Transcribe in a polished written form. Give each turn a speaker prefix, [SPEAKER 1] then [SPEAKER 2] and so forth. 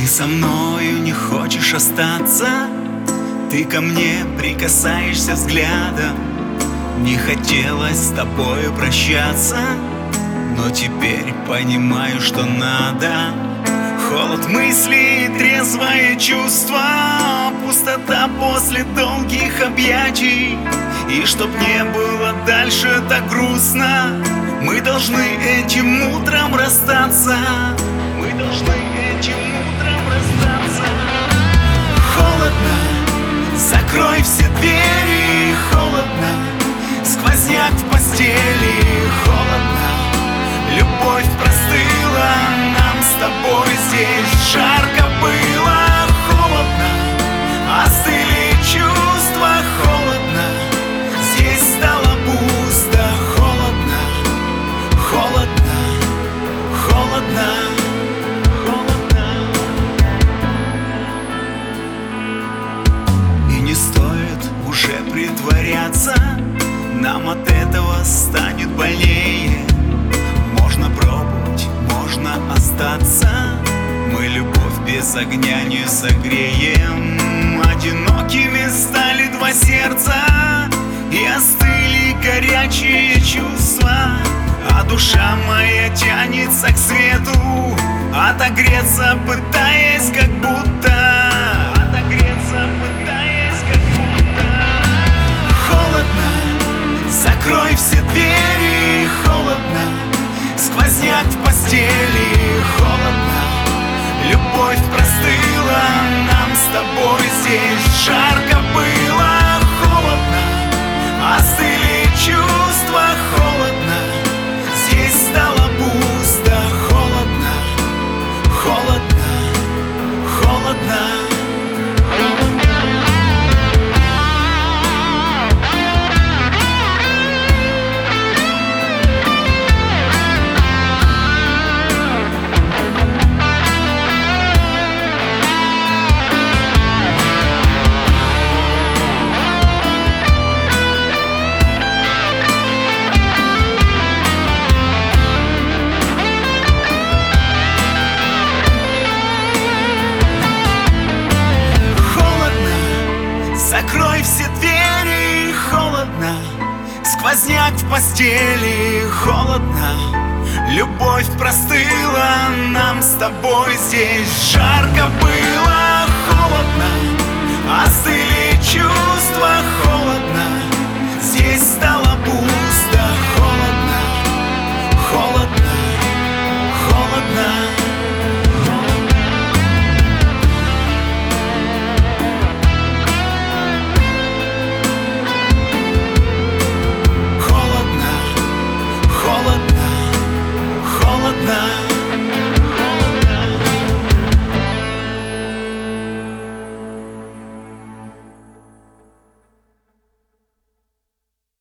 [SPEAKER 1] Ты со мною не хочешь остаться, ты ко мне прикасаешься взглядом. Не хотелось с тобою прощаться, но теперь понимаю, что надо. Холод мыслей, трезвое чувство, пустота после долгих объятий. И чтоб не было дальше так грустно, мы должны этим утром расстаться. Мы должны этим утром расстаться. Холодно, закрой все двери, холодно, сквозняк в постели, холодно, любовь простыла, нам с тобой здесь жарко было. Холодно, остыли чувства, холодно, здесь стало пусто. Холодно, холодно, холодно, холодно. И не стоит уже притворяться, нам от этого станет больнее. Можно пробовать, можно остаться, мы любовь без огня не согреем. Одинокими стали два сердца, и остыли горячие чувства. А душа моя тянется к свету, отогреться пытаясь как будто. Отогреться пытаясь как будто. Холодно, закрой все двери, холодно, сквозняк в постели, холодно, любовь простыла, нам с тобой здесь жарко было. Холодно, остыли чувства, холодно, здесь стало пусто. Холодно, холодно, холодно. Закрой все двери, холодно, сквозняк в постели, холодно, любовь простыла, нам с тобой здесь жарко было. Холодно, остыли чувства, холодно,